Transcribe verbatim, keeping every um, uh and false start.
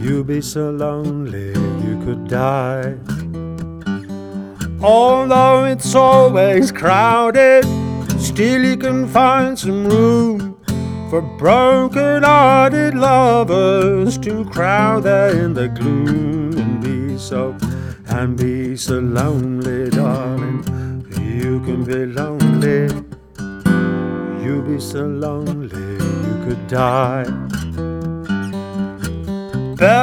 You'd be so lonely you could die. Although it's always crowded, still you can find some room for broken-hearted lovers to crowd there in the gloom and be so, and be so lonely, darling. You can be lonely. You'd be so lonely you could die.